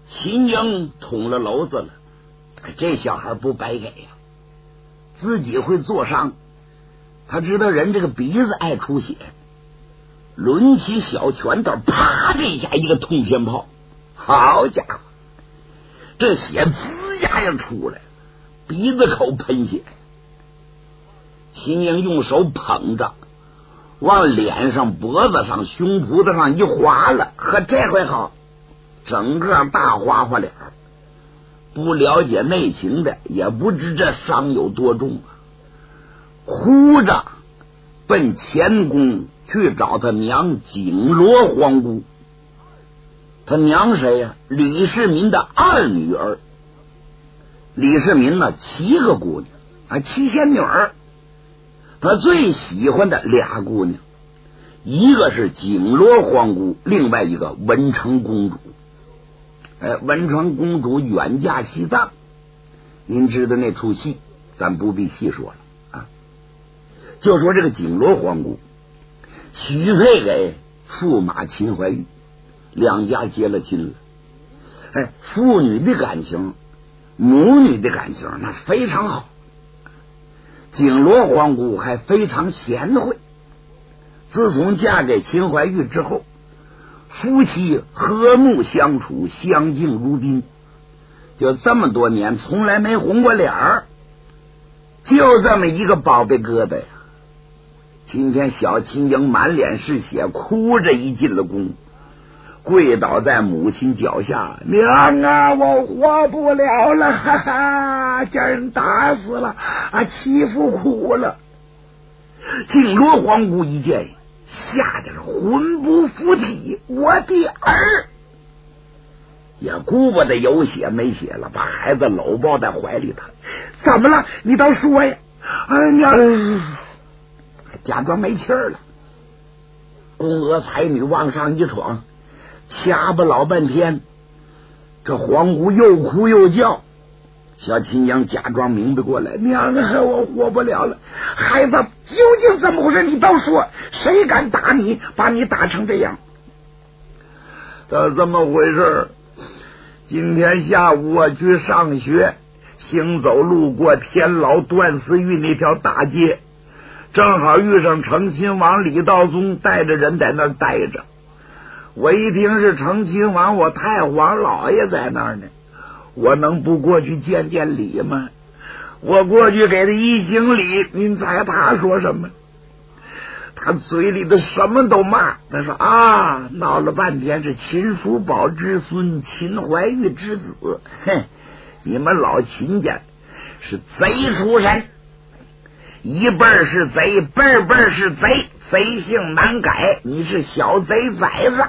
秦英捅了篓子了，这小孩不白给呀，自己会做伤。他知道人这个鼻子爱出血，抡起小拳头，啪这一下一个通天炮，好家伙，这血滋呀呀出来，鼻子口喷血。秦英用手捧着，往脸上、脖子上、胸脯子上一划了，呵，这回好，整个大花花脸。不了解内情的也不知这伤有多重啊，哭着奔前宫去找他娘景罗皇姑。他娘谁呀？李世民的二女儿。李世民呢7个姑娘啊，7仙女儿。他最喜欢的俩姑娘，一个是景罗皇姑，另外一个文成公主。文成公主远嫁西藏，您知道那出戏，咱不必细说了啊。就说这个景罗皇姑许配给驸马秦怀玉，两家结了亲了。父女的感情，母女的感情那非常好。景罗皇姑还非常贤惠，自从嫁给秦怀玉之后，夫妻和睦相处，相敬如宾，就这么多年从来没红过脸儿，就这么一个宝贝疙瘩呀。今天小秦英满脸是血，哭着一进了宫，跪倒在母亲脚下，娘啊，我活不了了，哈哈，叫人打死了啊，欺负苦了。景罗皇姑一见，吓得是魂不附体，我的儿也顾不得有血没血了，把孩子搂抱在怀里头。怎么了？你倒说呀！哎呀，假装没气儿了。宫娥才女往上一闯，掐吧老半天，这皇姑又哭又叫。小秦阳假装明白过来，娘啊，我活不了了，孩子究竟怎么回事？你倒说，谁敢打你，把你打成这样？这么回事，今天下午我去上学，行走路过天老段思玉那条大街，正好遇上成亲王李道宗带着人在那儿待着。我一听是成亲王，我太皇老爷在那儿呢，我能不过去见见礼吗？我过去给他一行礼，您猜他说什么？他嘴里的什么都骂。他说啊，闹了半天是秦叔宝之孙，秦怀玉之子，哼，你们老秦家是贼出身，一辈儿是贼，辈辈儿是贼，贼性难改，你是小贼崽子。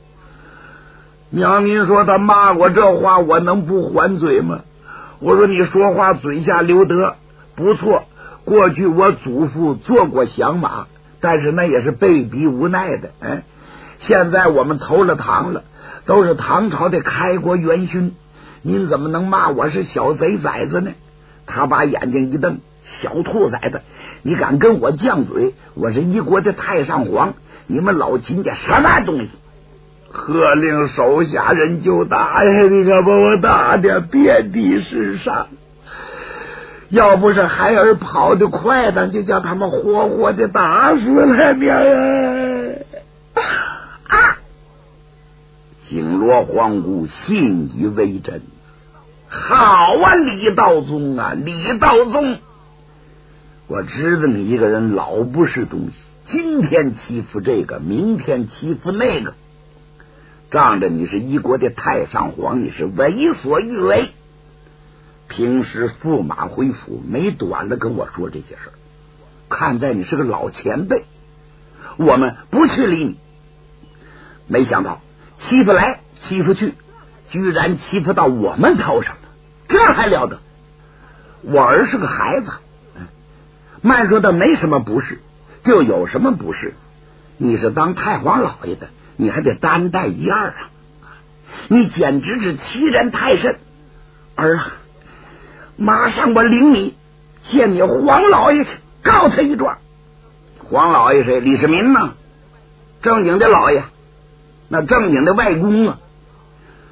娘，您说他骂我这话，我能不还嘴吗？我说你说话嘴下留德，不错，过去我祖父做过降马，但是那也是被逼无奈的。现在我们投了唐了，都是唐朝的开国元勋，您怎么能骂我是小贼崽子呢？他把眼睛一瞪，小兔崽子，你敢跟我犟嘴？我是一国的太上皇，你们老秦家什么东西？喝令手下人就打呀！你可把我打的遍地是伤，要不是孩儿跑得快的，就叫他们活活的打死了你啊！景罗皇姑信以为真，好啊，李道宗啊，李道宗，我知道你一个人老不是东西，今天欺负这个，明天欺负那个，仗着你是一国的太上皇，你是为所欲为。平时驸马回府没短了跟我说这些事儿，看在你是个老前辈，我们不去理你。没想到欺负来欺负去，居然欺负到我们头上了，这还了得？我儿是个孩子，慢说的没什么不是，就有什么不是？你是当太皇老爷的，你还得担待一二啊！你简直是欺人太甚！儿啊，马上我领你见你黄老爷去，告他一状。黄老爷谁？李世民呢？正经的老爷，那正经的外公啊！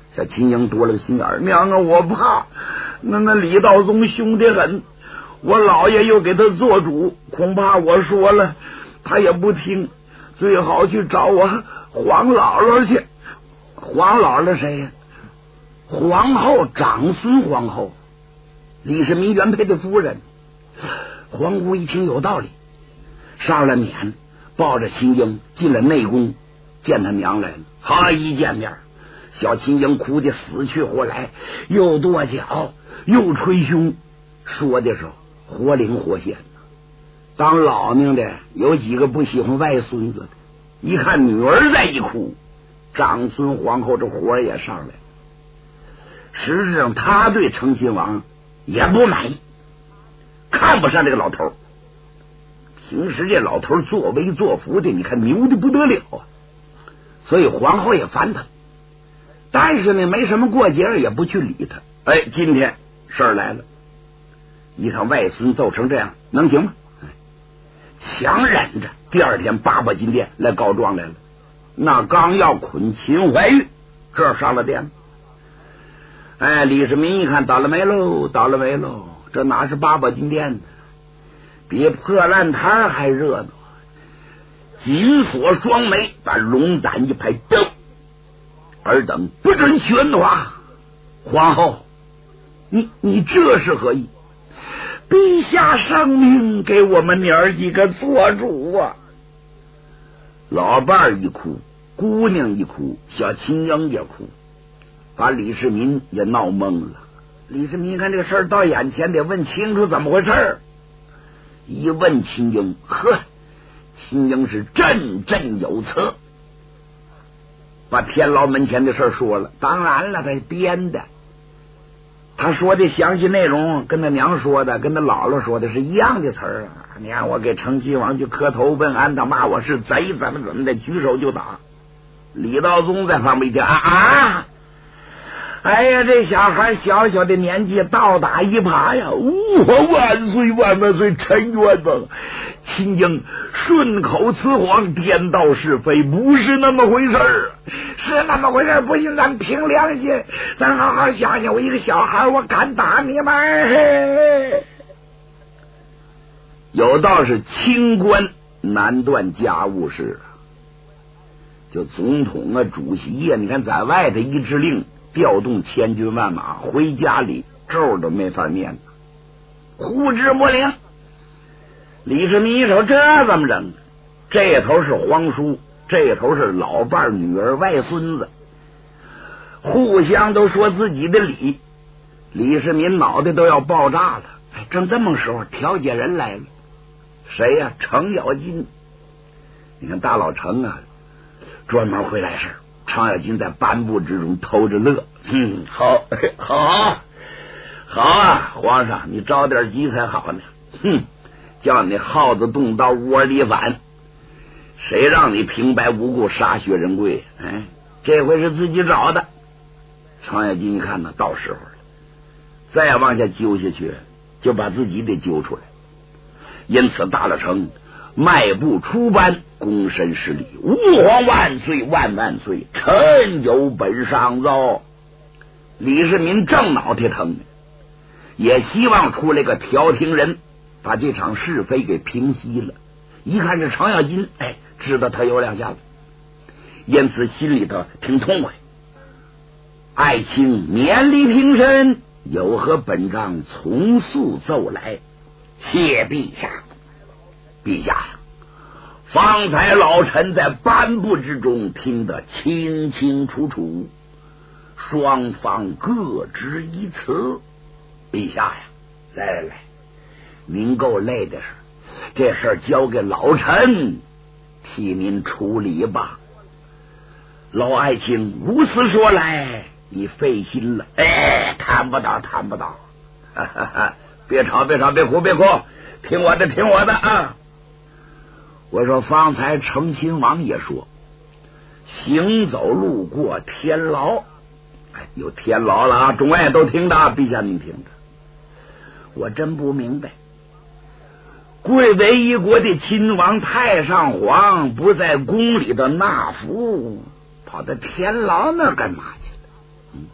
小秦英多了个心眼，娘啊，我怕那李道宗凶得很，我老爷又给他做主，恐怕我说了他也不听，最好去找我黄姥姥去。黄姥姥谁呀？皇后长孙皇后，李世民原配的夫人。皇姑一听有道理，上了辇，抱着秦英进了内宫，见他娘来了。好，一见面，小秦英哭得死去活来，又跺脚又捶胸，说的是活灵活现。当老命的有几个不喜欢外孙子的，一看女儿在一哭，长孙皇后这火也上来了。实质上他对成亲王也不满意，看不上这个老头。平时这老头作威作福的，你看牛的不得了啊，所以皇后也烦他。但是呢，没什么过节也不去理他。哎，今天事儿来了，一看外孙揍成这样，能行吗？强忍着，第二天八宝金殿来告状来了。那刚要捆秦怀玉，这上了殿了。哎，李世民一看，倒了霉喽，倒了霉喽！这哪是八宝金殿呢？比破烂摊还热闹。紧锁双眉，把龙胆一拍，登！尔等不准喧哗！皇后，你这是何意？陛下圣命给我们娘儿几个做主啊！老伴儿一哭，姑娘一哭，小秦英也哭，把李世民也闹懵了。李世民看这个事儿到眼前，得问清楚怎么回事。一问秦英，呵，秦英是振振有词，把天牢门前的事说了。当然了，他编的。他说的详细内容跟他娘说的，跟他姥姥说的是一样的词儿啊！你看我给成亲王去磕头问安，他骂我是贼，怎么的，举手就打。李道宗在旁边一听啊！哎呀，这小孩小小的年纪倒打一耙呀！我万岁万万岁，臣冤枉！秦英顺口雌黄，颠倒是非，不是那么回事儿，是那么回事儿。不信咱凭良心，咱好好想想，我一个小孩，我敢打你吗？有道是清官难断家务事，就总统啊、主席呀，你看在外头一支令，调动千军万马，回家里咒都没法念，呼之不灵。李世民一手，这怎么整？这头是皇叔，这头是老伴女儿外孙子，互相都说自己的理。李世民脑袋都要爆炸了。哎，正这么时候，调解人来了，谁呀？程咬金。你看大老程啊，专门会来事儿。程咬金在颁布之中偷着乐。好，好啊，皇上，你着点急才好呢。叫你耗子动刀窝里反，谁让你平白无故杀血人贵？哎，这回是自己找的。程咬金一看呢，到时候了，再往下揪下去，就把自己得揪出来。因此大老程迈步出班，躬身施礼：“吾皇万岁万万岁，臣有本上奏。”李世民正脑袋疼呢，也希望出来个调停人，把这场是非给平息了。一看这程咬金，哎，知道他有两下子，因此心里头挺痛快。爱卿勉力平身，有何本章从速奏来？谢陛下。陛下呀，方才老臣在颁布之中听得清清楚楚，双方各执一词。陛下呀，来，您够累的事，这事儿交给老臣替您处理吧。老爱卿如此说来，你费心了。哎，谈不到。别吵，别哭，听我的啊！我说方才成亲王也说，行走路过天牢，有天牢了啊！众位都听着，陛下您听着。我真不明白，贵为一国的亲王太上皇不在宫里头纳福，跑到天牢那干嘛去了？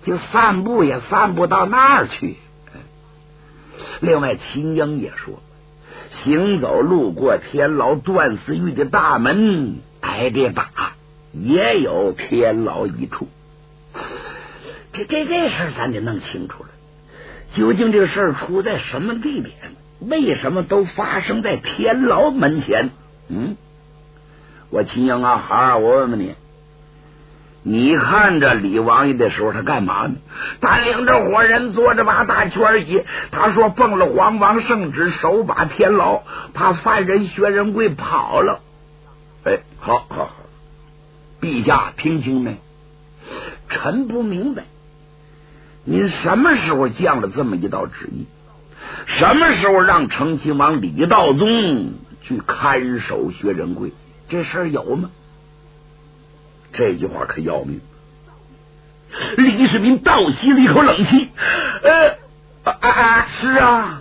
就散步也散不到那儿去。另外秦英也说，行走路过天牢段思玉的大门，挨着打也有天牢一处。这事咱得弄清楚了，究竟这个事儿出在什么地点，为什么都发生在天牢门前？我秦英啊，孩儿，我问问你，你看着李王爷的时候他干嘛呢？他领着伙人坐着把大圈戏，他说奉了皇王圣旨，手把天牢，怕犯人薛仁贵跑了。好，陛下听清没？臣不明白，您什么时候降了这么一道旨意？什么时候让成亲王李道宗去看守薛仁贵？这事儿有吗？这句话可要命。李世民倒吸了一口冷气，是啊，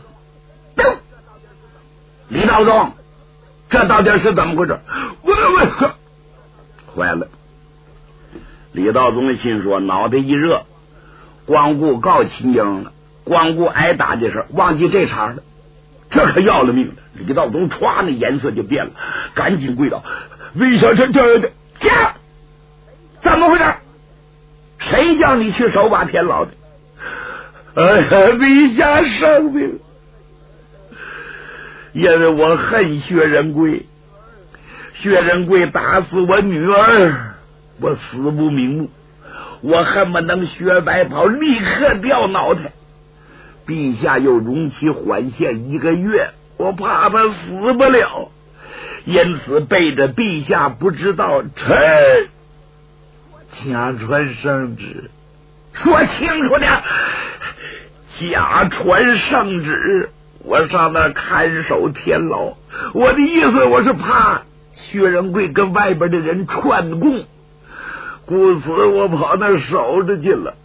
李道宗，这到底是怎么回事？我坏了！李道宗的心说，脑袋一热，光顾告秦英了，光顾挨打的事，忘记这茬了，这可要了命了。李道宗唰，那颜色就变了，赶紧跪倒，魏小臣这怎么回事？谁叫你去守把天牢的？陛下圣命，因为我恨薛仁贵，薛仁贵打死我女儿，我死不瞑目，我恨不能薛白袍立刻掉脑袋。陛下又容其缓限1个月，我怕他死不了，因此背着陛下不知道，臣假传圣旨。说清楚点，假传圣旨，我上那看守天牢，我的意思我是怕薛仁贵跟外边的人串供，故此我跑那守着去了。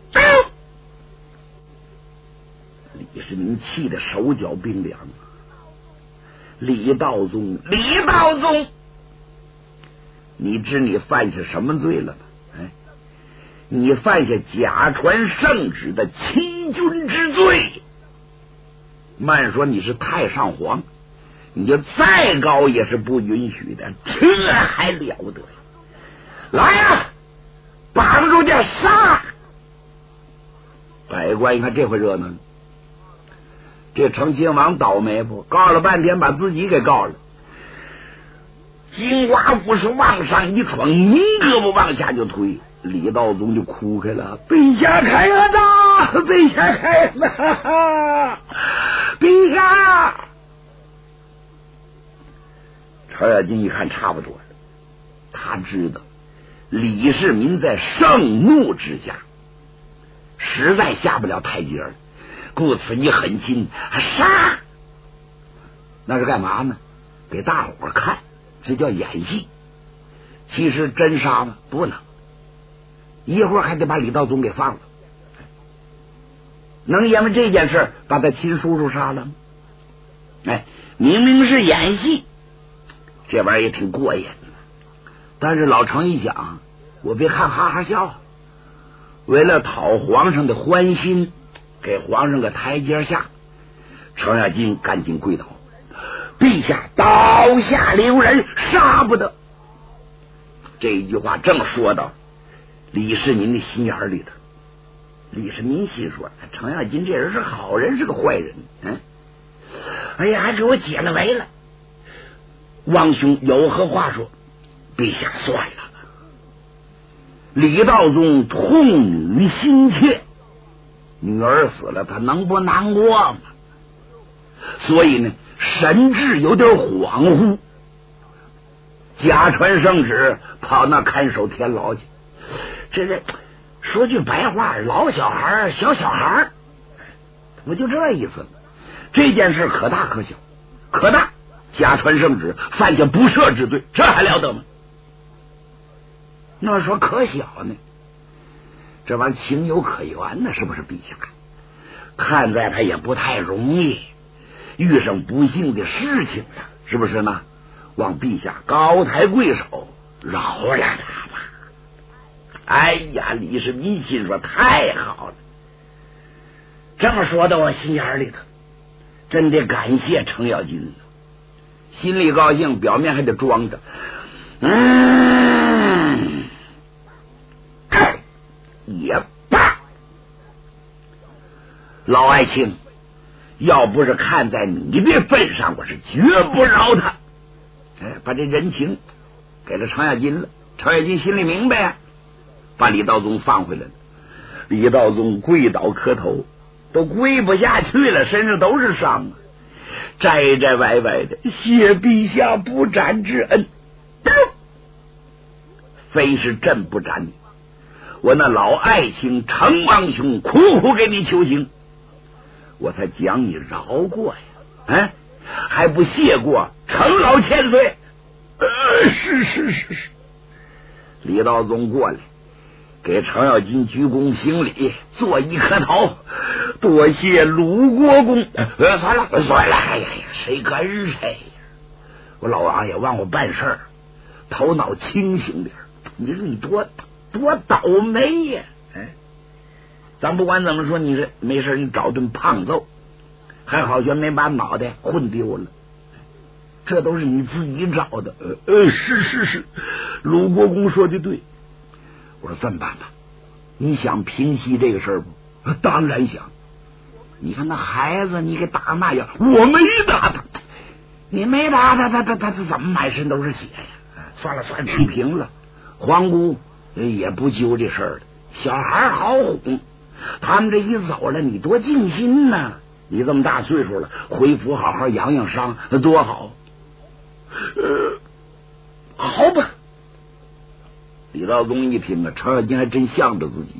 李世民气得手脚冰凉。李道宗，你知你犯下什么罪了吗？你犯下假传圣旨的欺君之罪。慢说你是太上皇，你就再高也是不允许的，这还了得！来呀，绑住去杀！百官一看这回热闹了，这成亲王倒霉不？告了半天把自己给告了。金瓜不是往上一闯，一胳膊往下就推。李道宗就哭开了，陛下开恩呐，陛下开恩呐，陛下！程咬金一看差不多了，他知道李世民在盛怒之下实在下不了台阶了，故此一狠心杀，那是干嘛呢？给大伙看，这叫演戏。其实真杀吗？不能，一会儿还得把李道宗给放了。能因为这件事把他亲叔叔杀了吗？明明是演戏，这玩意儿也挺过瘾的。但是老程一想，我别看哈哈笑，为了讨皇上的欢心，给皇上个台阶下，程咬金赶紧跪倒，陛下刀下留人，杀不得。这一句话正说到李世民的心眼里头。李世民心说，程咬金这人是好人，是个坏人，还给我解了围了。王兄有何话说？陛下算了，李道宗痛女心切，女儿死了他能不难过吗？所以呢，神志有点恍惚，假传圣旨跑那看守天牢去。这说句白话，老小孩小小孩，我就这意思。这件事可大可小，可大，假传圣旨，犯下不赦之罪，这还了得吗？那说可小呢，这玩意情有可原呢，是不是陛下？看在他也不太容易，遇上不幸的事情了，是不是呢？望陛下高抬贵手，饶了他吧。 哎呀，李世民心说太好了，这么说到我心眼里头，真得感谢程咬金了。心里高兴，表面还得装着。也罢，老爱卿，要不是看在你的份上，我是绝不饶他。把这人情给了程咬金了。程咬金心里明白啊，把李道宗放回来了。李道宗跪倒磕头，都跪不下去了，身上都是伤啊，斋斋歪歪的，谢陛下不斩之恩。非是朕不斩你，我那老爱卿程王兄苦苦给你求情，我才将你饶过呀，还不谢过程老千岁。是。李道宗过来给程咬金鞠躬行礼，作揖磕头，多谢鲁国公。算了，哎呀，谁跟谁呀？我老王爷忘我办事儿，头脑清醒点。你说你多倒霉呀！咱不管怎么说，你这没事你找顿胖揍，还好像没把脑袋混丢了，这都是你自己找的。是，鲁国公说的对。我说这么办吧，你想平息这个事儿不？当然想。你看那孩子，你给打那样，我没打他，你没打他怎么满身都是血呀？算了，批评了。皇姑也不揪这事儿了，小孩好哄，他们这一走了，你多尽心呐！你这么大岁数了，回府好好养养伤，多好。好吧。李道宗一听啊，程咬金还真向着自己。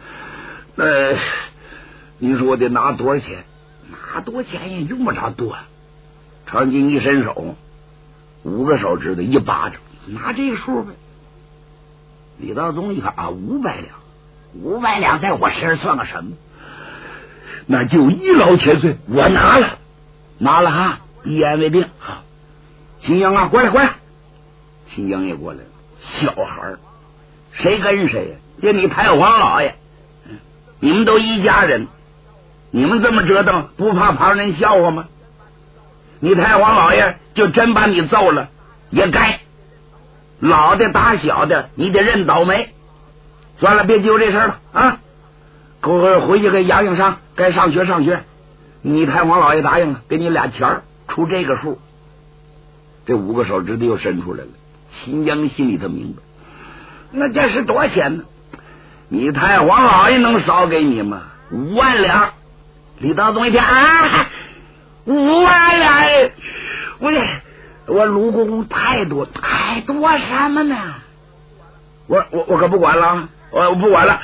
您说我得拿多少钱？拿多少钱也用不着多。程咬金一伸手，5个手指头一巴掌，拿这个数呗。李道宗一看啊，500两，500两在我身上算个什么？那就1老千岁，我拿了哈，一言为定。好，秦英啊，过来。秦英也过来了。小孩谁跟谁呀？就你太皇老爷，你们都一家人，你们这么折腾，不怕旁人笑话吗？你太皇老爷就真把你揍了，也该。老的打小的，你得认倒霉。算了，别揪这事了啊！给我回去给养养伤，该上学。你太皇老爷答应了，给你俩钱儿，出这个数。这5个手指头又伸出来了。秦英心里头明白，那这是多少钱呢？你太皇老爷能少给你吗？5万两。李道宗一听啊，5万两，我鲁国公太多什么呢？我可不管了，我不管了。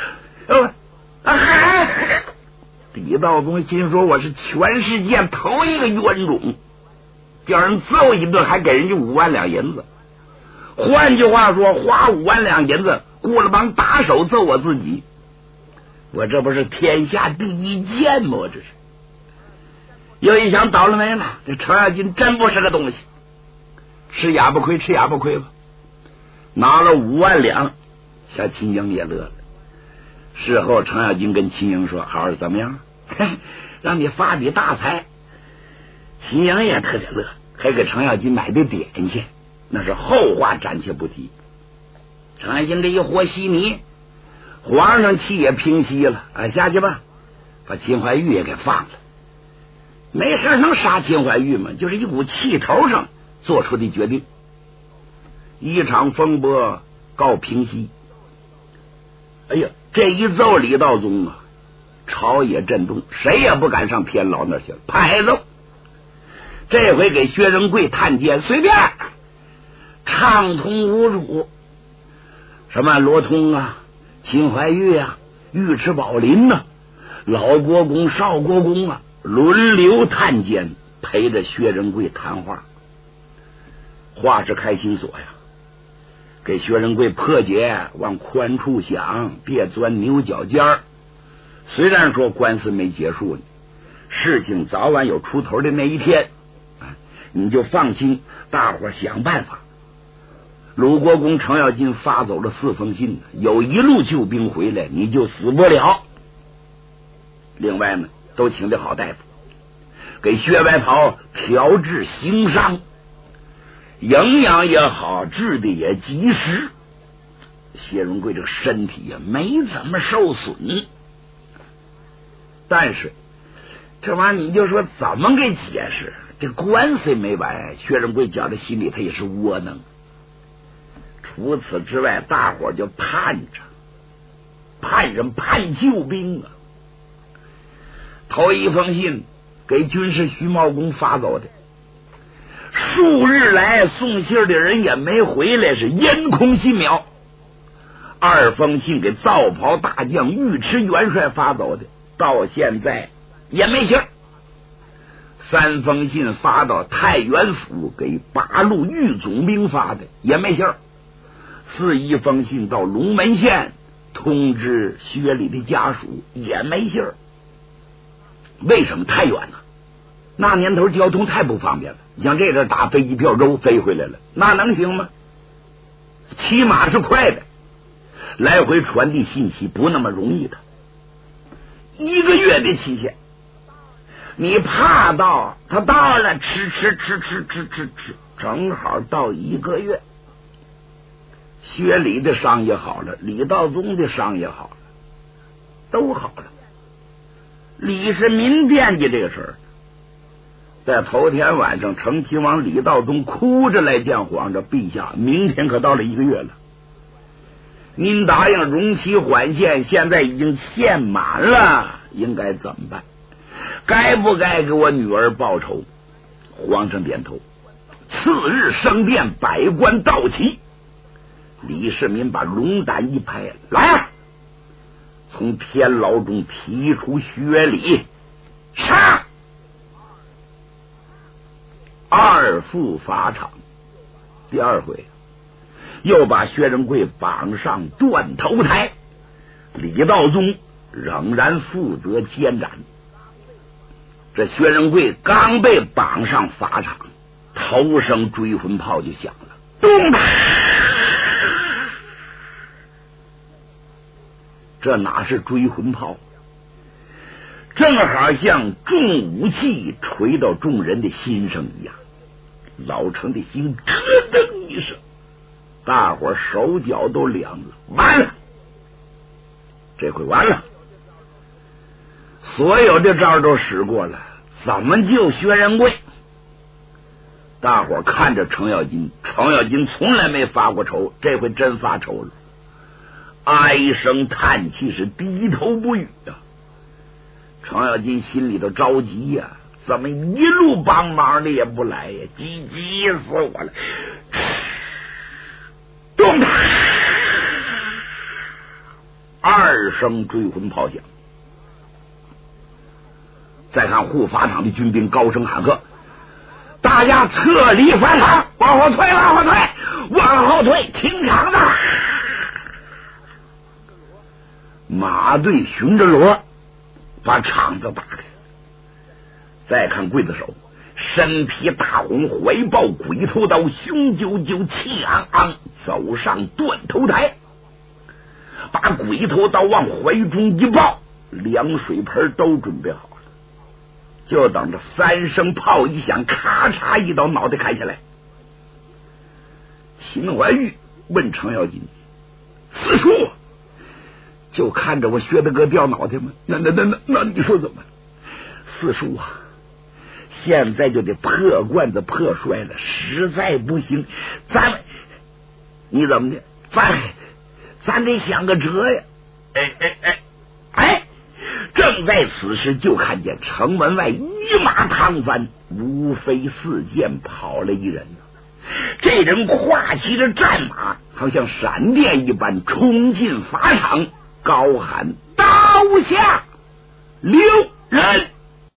李道宗心说，我是全世界头一个冤种，叫人揍一顿还给人家5万两银子。换句话说，花5万两银子雇了帮打手揍我自己，我这不是天下第一贱吗？我这是。又一想倒了霉了，这程咬金真不是个东西，吃哑巴亏吧。拿了5万两，小秦英也乐了。事后程咬金跟秦英说：“好好怎么样？让你发笔大财。”秦英也特别乐，还给程咬金买的点心，那是后话暂且不提。程咬金这一和稀泥，皇上气也平息了，下去吧，把秦怀玉也给放了。没事能杀秦怀玉吗？就是一股气头上做出的决定。一场风波告平息。哎呀，这一奏李道宗啊，朝野震动，谁也不敢上天牢那儿去了，拍奏。这回给薛仁贵探监随便畅通无阻，什么罗通啊、秦怀玉啊、尉迟宝林啊、老国公、少国公啊，轮流探监，陪着薛仁贵谈话。话是开心锁呀，给薛仁贵破解，往宽处想，别钻牛角尖儿。虽然说官司没结束呢，事情早晚有出头的那一天，你就放心，大伙想办法。 鲁国公程咬金发走了4封信，有一路救兵回来，你就死不了。另外呢，都请的好大夫，给薛白袍调治行伤，营养也好，治的也及时。薛荣贵这个身体也没怎么受损，但是这玩意儿你就说怎么给解释？这官司没完，薛仁贵觉得心里他也是窝囊。除此之外，大伙就盼着，盼什么？盼救兵啊！头一封信给军师徐茂公发走的，数日来送信的人也没回来，是烟空信渺。2封信给皂袍大将尉迟元帅发走的，到现在也没信。3封信发到太原府给8路御总兵发的，也没信。41封信到龙门县通知薛礼的家属，也没信。为什么？太远了，那年头交通太不方便了。像这个打飞机票都飞回来了，那能行吗？骑马是快的，来回传递信息不那么容易的。1个月的期限，你怕到他到了，吃，正好到1个月。薛礼的伤也好了，李道宗的伤也好了，都好了。李世民惦记这个事儿，在头天晚上，成亲王李道宗哭着来见皇上，陛下，明天可到了1个月了，您答应容期缓县，现在已经限满了，应该怎么办？该不该给我女儿报仇？皇上点头。次日升殿，百官到齐。李世民把龙胆一拍，来啊！从天牢中提出薛礼，杀！2赴法场。第2回又把薛仁贵绑上断头台，李道宗仍然负责监斩。这薛仁贵刚被绑上法场，头声追魂炮就响了，咚！这哪是追魂炮？正好像重武器锤到众人的心上一样，老程的心咯噔一声，大伙手脚都凉了。完了，这回完了，所有的招都使过了，怎么救薛仁贵？大伙看着程咬金，程咬金从来没发过愁，这回真发愁了，唉声叹气，是低头不语啊。程咬金心里头着急呀，怎么一路帮忙的也不来呀？急死我了！动他！2声追魂炮响。再看护法场的军兵高声喊喝：“大家撤离法场，往后退，往后退，往后退，清场子！”马队循着罗把场子打开。再看刽子手，身披大红，怀抱鬼头刀，雄赳赳，气昂昂，走上断头台，把鬼头刀往怀中一抱，2水盆都准备好了，就等着3声炮一响，咔嚓一刀，脑袋砍下来。秦怀玉问程咬金：“四叔，就看着我薛大哥掉脑袋吗？那你说怎么？四叔啊，现在就得破罐子破摔了，实在不行，你怎么的？咱得想个辙呀！哎！正在此时，就看见城门外一马趟翻，无非4箭跑了一人。这人跨骑着战马，好像闪电一般冲进法场，高喊：“刀下留人！”